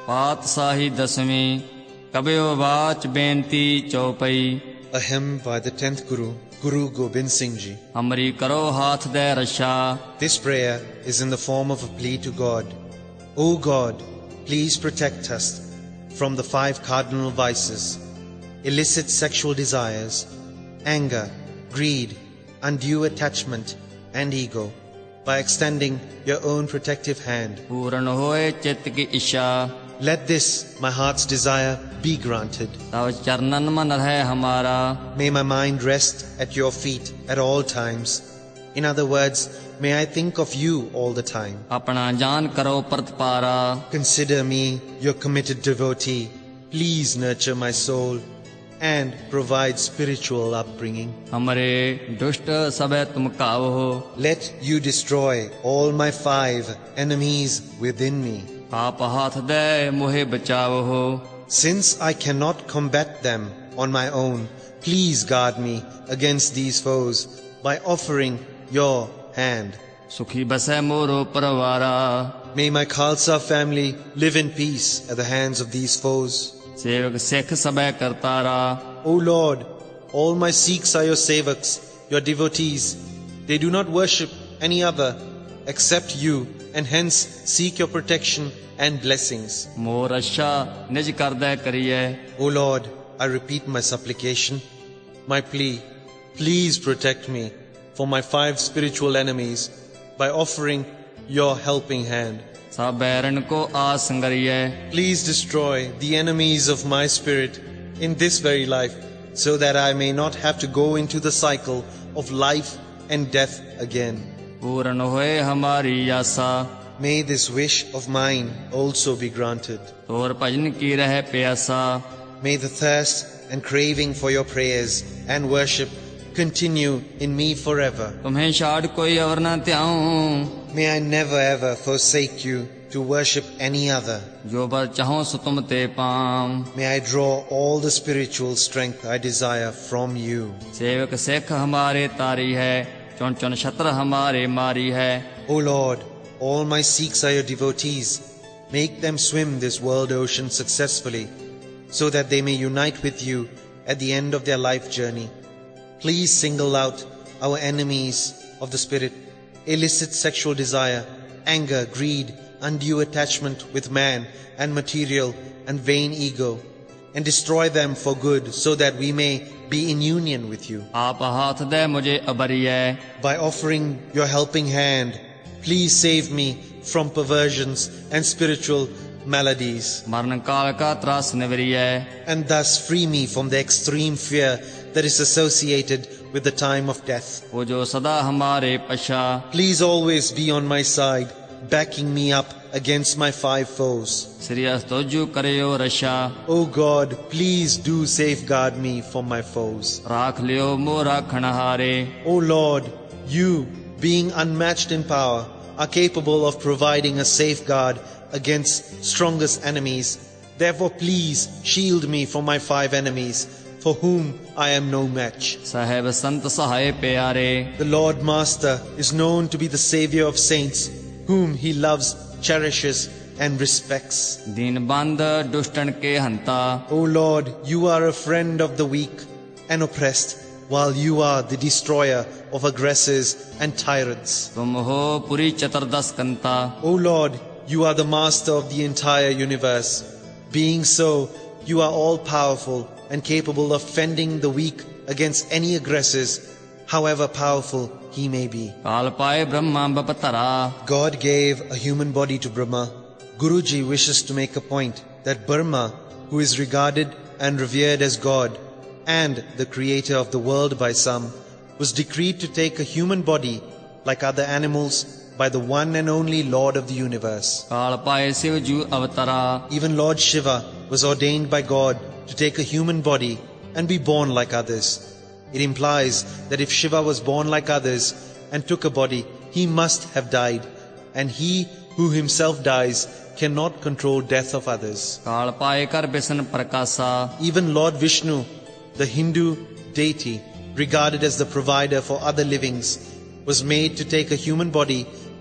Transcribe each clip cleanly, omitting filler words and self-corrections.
ਪਾਤਸ਼ਾਹੀ ਦਸਵੀਂ ਕਬਿਓ ਬਾਚ ਬੇਨਤੀ ਚੌਪਈ। A hymn by the 10th Guru, Guru Gobind Singh Ji. ਹਮਰੀ ਕਰੋ ਹਾਥ ਦੇ ਰਸ਼ਾ। This prayer is in the form of a plea to God. O God, please protect us from the 5 cardinal vices: illicit sexual desires, anger, greed, undue attachment, and ego, by extending your own protective hand. ਪੂਰਨ ਹੋਏ ਚਿੱਤ ਕੀ ਇੱਛਾ। Let this, my heart's desire, be granted. ਤਵ ਚਰਨਨ ਮਨ ਰਹਿ ਹਮਾਰਾ। May my mind rest at your feet at all times. In other words, may I think of you all the time. ਆਪਣਾ ਜਾਨ ਕਰੋ ਪ੍ਰਤਪਾਰਾ। Consider me your committed devotee. Please nurture my soul and provide spiritual upbringing. ਹਮਰੇ ਦੁਸ਼ਟ ਸਭੈ ਤੁਮ ਕਾਵੋ। Let you destroy all my 5 enemies within me. ਆਪ ਹਾਥ ਦੇ ਮੋਹਿ ਬਚਾਵੋ। Since I cannot combat them on my own, please guard me against these foes by offering your hand. ਸੁਖੀ ਬਸੈ ਮੋਰੋ ਪਰਵਾਰਾ। May my Khalsa family live in peace at the hands of these foes. ਸੇਵਕ ਸਿੱਖ ਸਭੈ ਕਰਤਾਰਾ। O Lord, all my Sikhs are your sevaks, your devotees. They do not worship any other except you, and hence seek your protection and blessings. ਮੋ ਰਸ਼ਾ ਨਿਜ ਕਰਦੈ ਕਰੀਐ। O Lord, I repeat my supplication, my plea. Please protect me from my 5 spiritual enemies by offering your helping hand. ਸਭ ਬੈਰਨ ਕੋ ਆਸੰਗਰੀਐ। Please destroy the enemies of my spirit in this very life, so that I may not have to go into the cycle of life and death again. ਪੂਰਨ ਹੋਏ ਹਮਾਰੀ ਆਸਾ। May this wish of mine also be granted. ਤੋਰ ਭਜਨ ਕੀ ਰਹਿ ਪਿਆਸਾ। May the thirst and craving for your prayers and worship continue in me forever. ਤੁਮਹੇ ਛਾੜ ਕੋਈ ਔਰ ਨਾ ਧਿਆਉ। May I never ever forsake you to worship any other. ਜੋ ਬਰ ਚਾਹੋ ਸੋ ਤੁਮ ਤੇ ਪਾਮ। May I draw all the spiritual strength I desire from you. ਸੇਵਕ ਸਿੱਖ ਹਮਾਰੇ ਤਾਰੀ ਹੈ। ਚੁਣ ਚੁਣ ਛਤਰ ਹਮਾਰੇ ਮਾਰੀ ਹੈ। O Lord, all my Sikhs are your devotees. Make them swim this world ocean successfully, so that they may unite with you at the end of their life journey. Please single out our enemies of the spirit: illicit sexual desire, anger, greed, undue attachment with man and material, and vain ego, and destroy them for good, so that we may be in union with you. ਆਪ ਹਾਥ ਦੇ ਮੁਝੇ ਅਬਰੀਐ। By offering your helping hand, please save me from perversions and spiritual maladies, ਮਰਨ ਕਾਲ ਕਾ ਤਰਾਸ ਨਿਵਰੀਐ। and thus free me from the extreme fear that is associated with the time of death. ਉਹ ਜੋ ਸਦਾ ਹਮਾਰੇ ਪਛਾ। Please always be on my side, backing me up against my 5 foes. ਸ੍ਰੀ ਅਸਤੋਜੂ ਕਰਿਓ ਰਸ਼ਾ। O God, please do safeguard me from my foes. ਰਾਖ ਲਿਓ ਮੋ ਰਾਖਣ ਹਾਰੇ। O Lord, you, being unmatched in power, are capable of providing a safeguard against strongest enemies. Therefore, please shield me from my 5 enemies, for whom I am no match. ਸਾਹਿਬ ਸੰਤ ਸਹਾਏ ਪਿਆਰੇ। The Lord Master is known to be the Savior of saints, whom He loves, cherishes, and respects. ਦੀਨ ਬੰਦ ਦੁਸ਼ਟਨ ਕੇ ਹੰਤਾ। O Lord, you are a friend of the weak and oppressed, while you are the destroyer of aggressors and tyrants. ਤੁਮ ਹੋ ਪੁਰੀ ਚਤੁਰਦਸ ਕੰਤਾ। O Lord, you are the master of the entire universe. Being so, you are all powerful and capable of fending the weak against any aggressors, however powerful he may be. ਕਾਲ ਪਾਏ Brahma ਬਪਤਰਾ। God gave a human body to Brahma. Guruji wishes to make a point that Brahma, who is regarded and revered as God and the creator of the world by some, was decreed to take a human body like other animals by the one and only Lord of the universe. ਕਾਲ ਪਾਏ ਸਿਵ ਜੂ ਅਵਤਰਾ। Even Lord Shiva was ordained by God to take a human body and be born like others. It implies that if Shiva was born like others and took a body, he must have died, and he who himself dies cannot control death of others. ਕਾਲ ਪਾਏ ਕਰ Bishan ਪ੍ਰਕਾਸ਼ਾ। Even Lord Vishnu, the Hindu deity regarded as the provider for other livings, was made to take a human body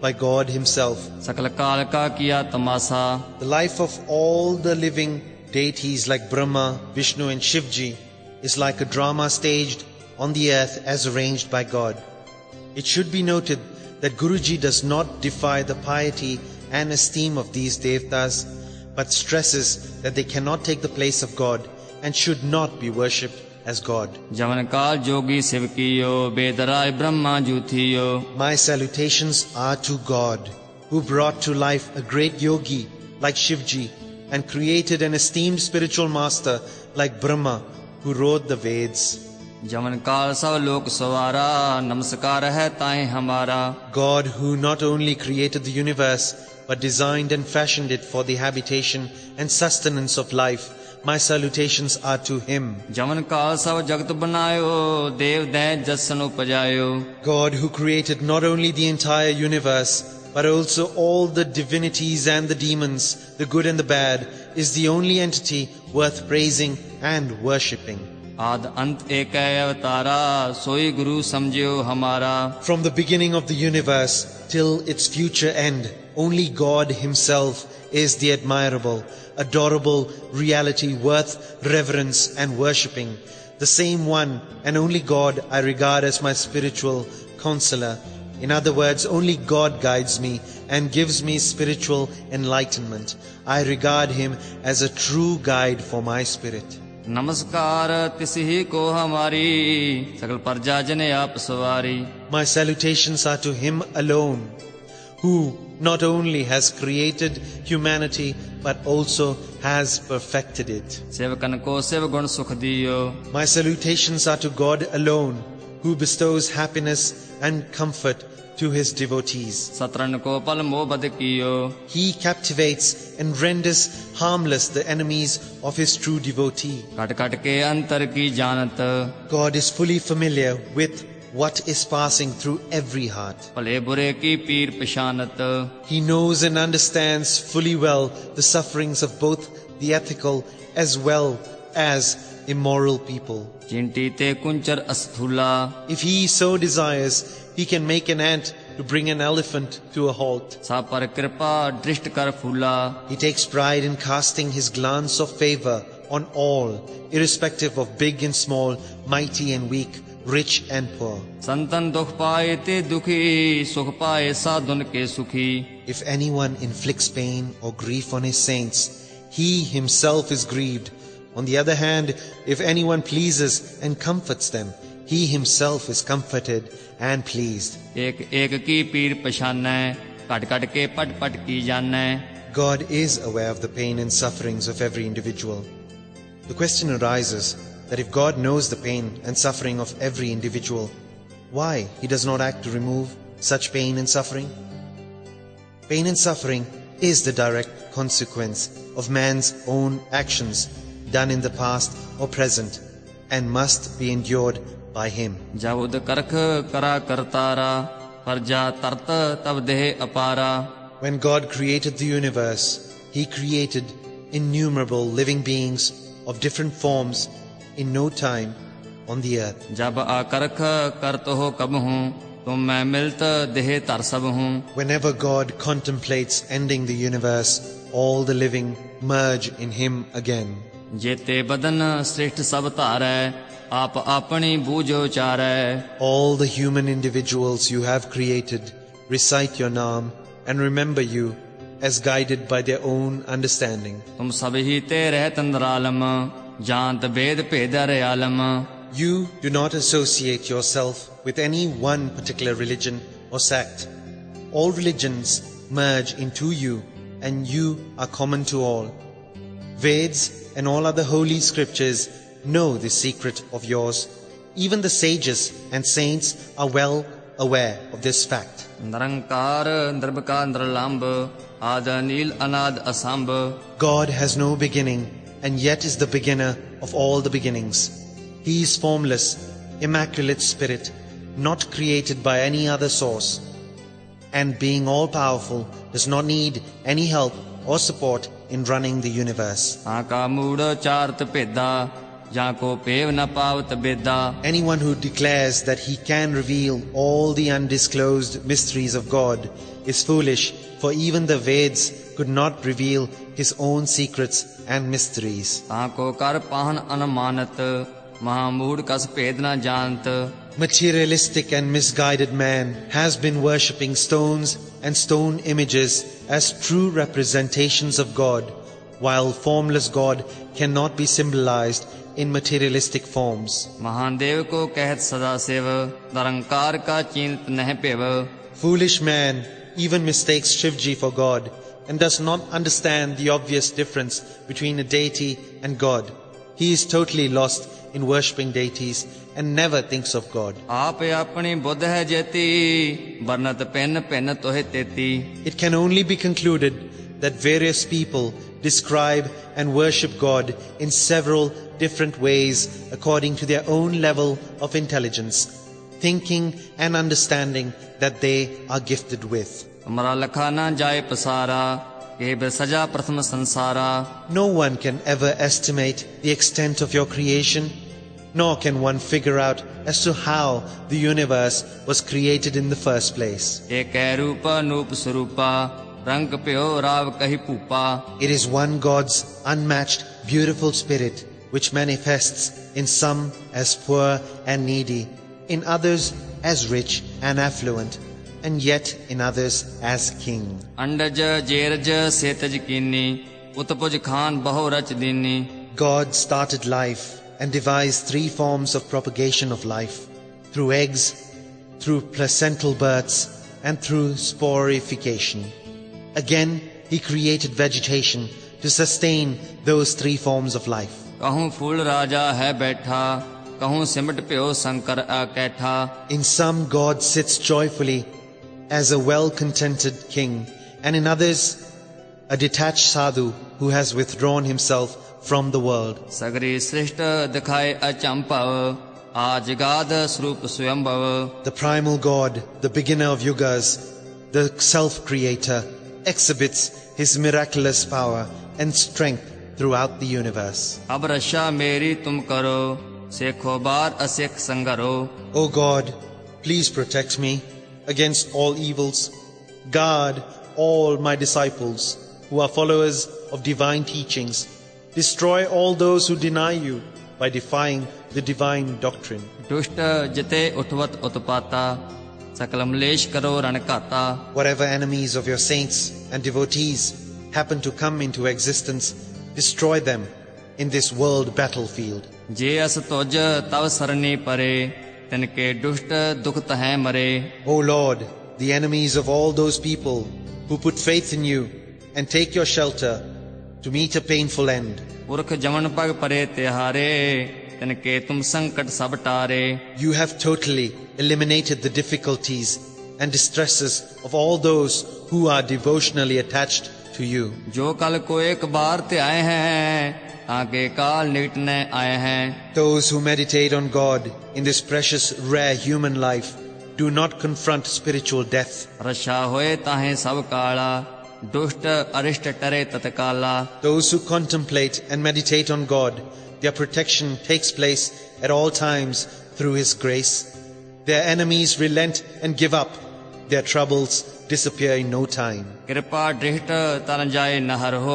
by God Himself. सकल काल का किया तमाशा, The life of all the living deities like Brahma, Vishnu and Shivji is like a drama staged on the earth as arranged by God. It should be noted that Guruji does not defy the piety and esteem of these devtas, but stresses that they cannot take the place of God and should not be worshipped as God. जवन काल जोगी शिव कियो, बेदराय Brahma जूथियो. My salutations are to God, who brought to life a great yogi like Shivji and created an esteemed spiritual master like Brahma, who wrote the Veds. जवन काल सब लोक सवारा, नमस्कार है ताए हमारा. God, who not only created the universe but designed and fashioned it for the habitation and sustenance of life, my salutations are to Him. जवन काल सब जगत बनायो, देव दैं जसन उपजायो. God, who created not only the entire universe but also all the divinities and the demons, the good and the bad, is the only entity worth praising and worshipping. आद अंत एक अवतारा, सोई गुरु समझियो हमारा. From the beginning of the universe till its future end, only God Himself is the admirable, adorable reality worth reverence and worshipping. The same one and only God I regard as my spiritual counselor. In other words, only God guides me and gives me spiritual enlightenment. I regard Him as a true guide for my spirit. नमस्कार तिस ही को हमारी, सकल प्रजा जने आप सवारी. My salutations are to Him alone, who not only has created humanity but also has perfected it. सेवकन को सेव गुण सुख दियो. My salutations are to God alone, who bestows happiness and comfort to His devotees. सतरन को पल मोह बद कियो. He captivates and renders harmless the enemies of His true devotee. कट कट के अंतर की जानत, God is fully familiar with what is passing through every heart. भले बुरे की पीर पिशानत. He knows and understands fully well the sufferings of both the ethical as well as immoral people. चिंटी ते कुंचर अस्थूला. If He so desires, He can make an ant to bring an elephant to a halt. सा पर कृपा दृष्ट कर फूला. He takes pride in casting His glance of favor on all, irrespective of big and small, mighty and weak, rich and poor. संतन दुख पाए ते दुखी, सुख पाए साधुन के सुखी. If anyone inflicts pain or grief on His saints, He Himself is grieved. On the other hand, if anyone pleases and comforts them, He Himself is comforted and pleased. एक एक की पीर पशानै, कट कट के पट पट की जानै. God is aware of the pain and sufferings of every individual. The question arises that if God knows the pain and suffering of every individual, why He does not act to remove such pain and suffering? Pain and suffering is the direct consequence of man's own actions done in the past or present and must be endured by him. जब उद करख करा करतारा, प्रजा तरत तब देह अपारा. When God created the universe, He created innumerable living beings of different forms in no time on the earth. जब आ करख करत हो कब हूँ, तुम मैं मिलत देह तर सब हूँ. Whenever God contemplates ending the universe, all the living merge in Him again. जेते बदन श्रेष्ठ सब तारै, आप अपनी बूझो चारै. All the human individuals you have created recite your name and remember you as guided by their own understanding. तुम सब ही ते रहत अंदरालम, जानत भेद भेदर आलम. You do not associate yourself with any one particular religion or sect. All religions merge into you and you are common to all. Veds and all other holy scriptures know this secret of yours. Even the sages and saints are well aware of this fact. निरंकार निर्विकार निरलंब, आद नील अनाद असंभ. God has no beginning and yet is the beginner of all the beginnings. He is formless, immaculate spirit, not created by any other source. And being all-powerful does not need any help or support in running the universe. आका मूड चारत भेदा, जाको pave न पावत बेदा। Anyone who declares that he can reveal all the undisclosed mysteries of God is foolish, for even the Veds could not reveal his own secrets and mysteries. ताको कर पाहन अनमानत, महामूढ़ कस भेद न जानत। Materialistic and misguided man has been worshipping stones and stone images as true representations of God, while formless God cannot be symbolized in materialistic forms. Mahadev को कहत सदा save, निरंकार का चिंत नह पेव। Foolish man even mistakes Shivji for God and does not understand the obvious difference between a deity and God. He is totally lost in worshipping deities and never thinks of God. आप अपनी बुद्ध है जेती, बरनत pen pen तोहे तेती। It can only be concluded that various people describe and worship God in several different ways according to their own level of intelligence, thinking and understanding that they are gifted with. हमारा लखा ना जाए पसारा, के बेसजा प्रथम संसारा। No one can ever estimate the extent of your creation, nor can one figure out as to how the universe was created in the first place. एक रूप नूप स्वरूपा, रंग प्यो राव कही पूपा। It is one God's unmatched, beautiful spirit which manifests in some as poor and needy, in others as rich and affluent, and yet in others as king. अंडज जेरज सेतज कीनी, उत्पुज खान बहु रच दीनी। God started life and devised three forms of propagation of life: through eggs, through placental births, and through sporification. Again, He created vegetation to sustain those three forms of life. कहूँ फूल राजा है बैठा, कहूँ सिमट प्यो Shankar अकैठा। In some, God sits joyfully as a well-contented king, and in others, a detached sadhu who has withdrawn himself from the world. सगरी सृष्ट दिखाए अचंपव, आज गाद स्वरूप स्वयंभव। The primal God, the beginner of yugas, the self-creator, exhibits His miraculous power and strength throughout the universe. अब रक्षा मेरी तुम करो, सेखो बार असेख संगरो। O God, please protect me against all evils. Guard all my disciples who are followers of divine teachings. Destroy all those who deny you by defying the divine doctrine. दुष्ट जिते उठवत उत्पाता, सकल मलेश करो रणकाता। Whatever enemies of your saints and devotees happen to come into existence, destroy them in this world battlefield. जे अस तुझ तव सरनी परे, तिनके दुष्ट दुख तह मरे। O Lord, the enemies of all those people who put faith in you and take your shelter to meet a painful end. पुरख जमन पग परे तिहारे, तिनके तुम संकट सब टारे। You have totally eliminated the difficulties and distresses of all those who are devotionally attached to you. जो कल को एक बार ते आए हैं, आगे काल निकटने आए हैं। Those who meditate on God in this precious, rare human life do not confront spiritual death. रक्षा होए ताहे सब काला, दुष्ट अरिष्ट टरे तत्काला। Those who contemplate and meditate on God, their protection takes place at all times through His grace. Their enemies relent and give up. Their troubles disappear in no time. कृपा दृष्ट तरन जाए नहर हो,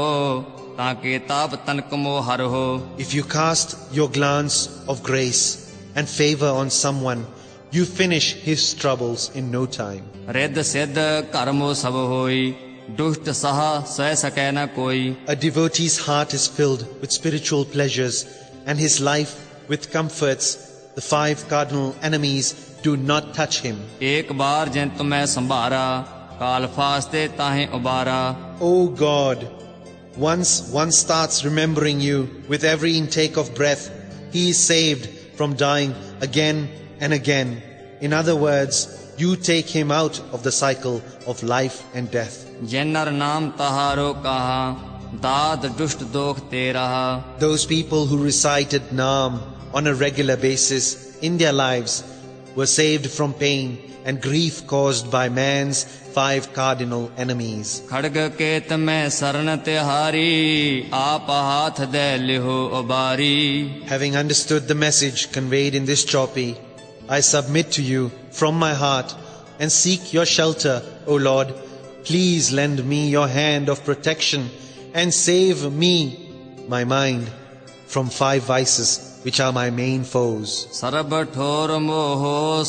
ताके ताप तनक मो हर हो। If you cast your glance of grace and favor on someone, you finish his troubles in no time. Riddh सिद्ध कर्मो सब होई, दुष्ट सह सह सकै न कोई। A devotee's heart is filled with spiritual pleasures and his life with comforts. The five cardinal enemies do not touch him. एक बार जिन तुम्हें संभारा, काल फास्ते ताहे उबारा। O God, once one starts remembering you with every intake of breath, he is saved from dying again and again. In other words, you take him out of the cycle of life and death. जिनर नाम तहारो कहा, दाद दुष्ट दोख तेरा। Those people who recited Naam on a regular basis in their lives were saved from pain and grief caused by man's 5 cardinal enemies. खड़ग केत में शरण तिहारी आप हाथ दे लिहो उबारी. Having understood the message conveyed in this chopi, I submit to you from my heart and seek your shelter, O Lord. Please lend me your hand of protection and save me, my mind, from 5 vices which are my main foes. सर्ब ठोर मोहो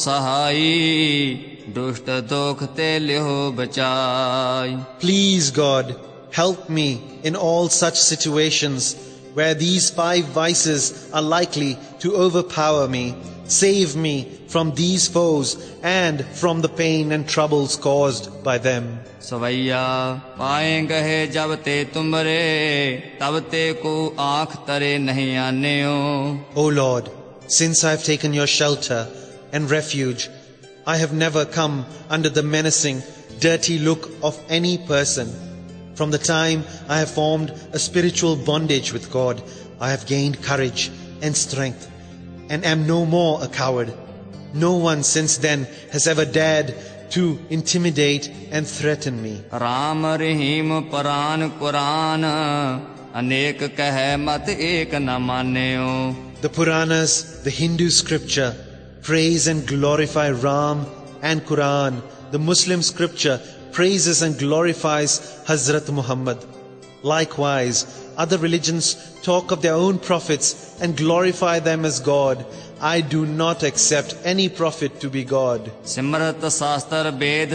सहाई दुष्ट दोख ते लिहो बचाई. Please, God, help me in all such situations where these 5 vices are likely to overpower me. Save me from these foes and from the pain and troubles caused by them. सवैया पाए गहे जब ते तुमरे तब ते को आँख तरे नहीं आने हो. O Lord, since I have taken your shelter and refuge, I have never come under the menacing, dirty look of any person. From the time I have formed a spiritual bondage with God, I have gained courage and strength and am no more a coward. No one since then has ever dared to intimidate and threaten me. Ram Rahim परान कुरान अनेक कहे मत एक न मान्यो. The Puranas, the Hindu scripture, praise and glorify Ram and Quran. The Muslim scripture praises and glorifies Hazrat Muhammad. Likewise, other religions talk of their own prophets and glorify them as God. I do not accept any prophet to be God. Simrat शास्त्र वेद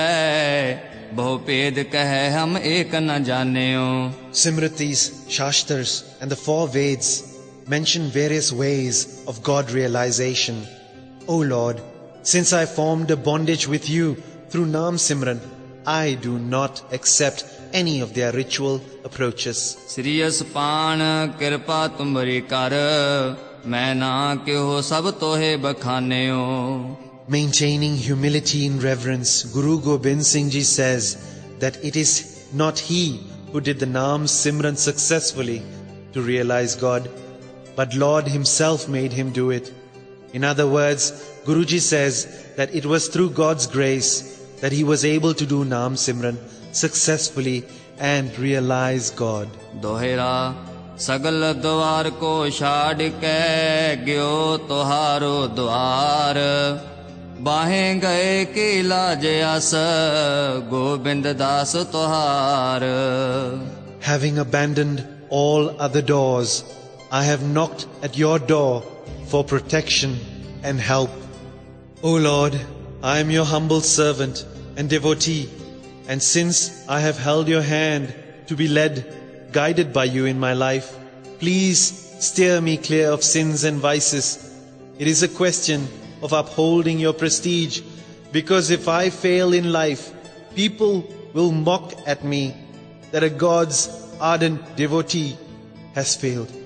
सबे बहु भेद कहे हम एक न जान्यो. Simritis, Shastras and the 4 Veds mention various ways of God realization. O Lord, since I formed a bondage with you through Naam Simran, I do not accept any of their ritual approaches. Shriyas पान कृपा तुम्हारी कर मैं ना क्यों सब तोहे बखान्यो. Maintaining humility in reverence, Guru Gobind Singh Ji says that it is not he who did the Naam Simran successfully to realize God, but Lord himself made him do it. In other words, Guruji says that it was through God's grace that he was able to do Naam Simran successfully and realize God. दोहरा सगल द्वार को छाड़ के गयो तोहारो द्वार बाहें गए की लाज आस गोविंद दास तोहार. Having abandoned all other doors, I have knocked at your door for protection and help. O Lord, I am your humble servant and devotee, and since I have held your hand to be led, guided by you in my life, please steer me clear of sins and vices. It is a question of upholding your prestige, because if I fail in life, people will mock at me that a God's ardent devotee has failed.